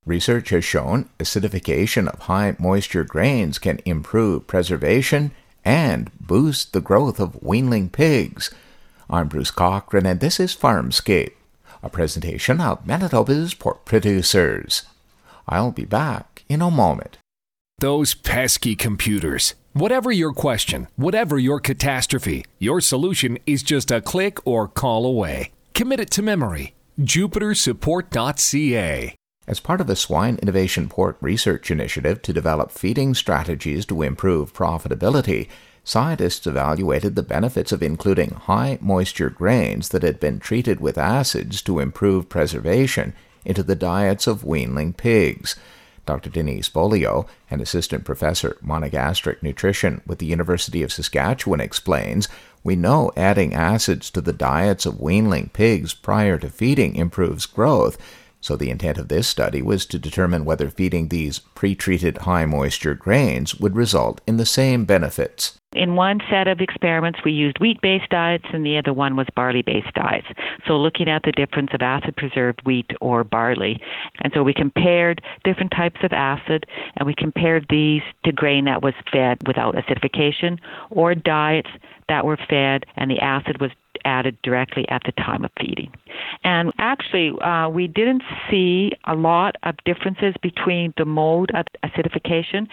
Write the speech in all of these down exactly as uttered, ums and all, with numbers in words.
Research has shown acidification of high moisture grains can improve preservation and boost the growth of weanling pigs. I'm Bruce Cochran, and this is Farmscape, a presentation of Manitoba's pork producers. I'll be back in a moment. Those pesky computers. Whatever your question, whatever your catastrophe, your solution is just a click or call away. Commit it to memory. Jupiter Support dot c a. As part of a Swine Innovation Pork Research Initiative to develop feeding strategies to improve profitability, scientists evaluated the benefits of including high-moisture grains that had been treated with acids to improve preservation into the diets of weanling pigs. Doctor Denise Beaulieu, an assistant professor monogastric nutrition with the University of Saskatchewan, explains, we know adding acids to the diets of weanling pigs prior to feeding improves growth, so the intent of this study was to determine whether feeding these pre-treated high-moisture grains would result in the same benefits. In one set of experiments, we used wheat-based diets, and the other one was barley-based diets. So looking at the difference of acid-preserved wheat or barley. And so we compared different types of acid, and we compared these to grain that was fed without acidification, or diets that were fed and the acid was added directly at the time of feeding. And actually, uh, we didn't see a lot of differences between the mode of acidification.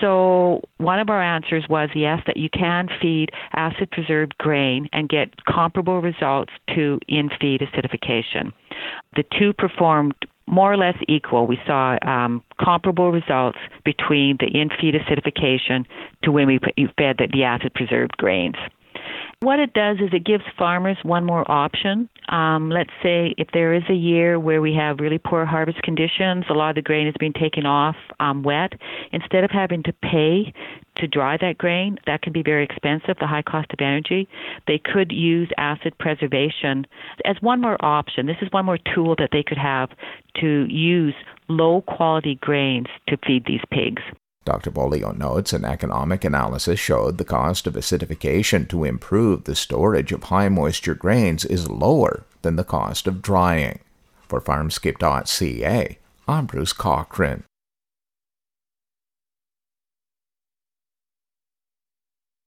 So one of our answers was yes, that you can feed acid-preserved grain and get comparable results to in-feed acidification. The two performed more or less equal. We saw um, comparable results between the in-feed acidification to when we fed the, the acid-preserved grains. What it does is it gives farmers one more option. Um, let's say if there is a year where we have really poor harvest conditions, a lot of the grain has been taken off um, wet, instead of having to pay to dry that grain, that can be very expensive, the high cost of energy, they could use acid preservation as one more option. This is one more tool that they could have to use low-quality grains to feed these pigs. Doctor Beaulieu notes an economic analysis showed the cost of acidification to improve the storage of high-moisture grains is lower than the cost of drying. For Farmscape dot c a, I'm Bruce Cochran.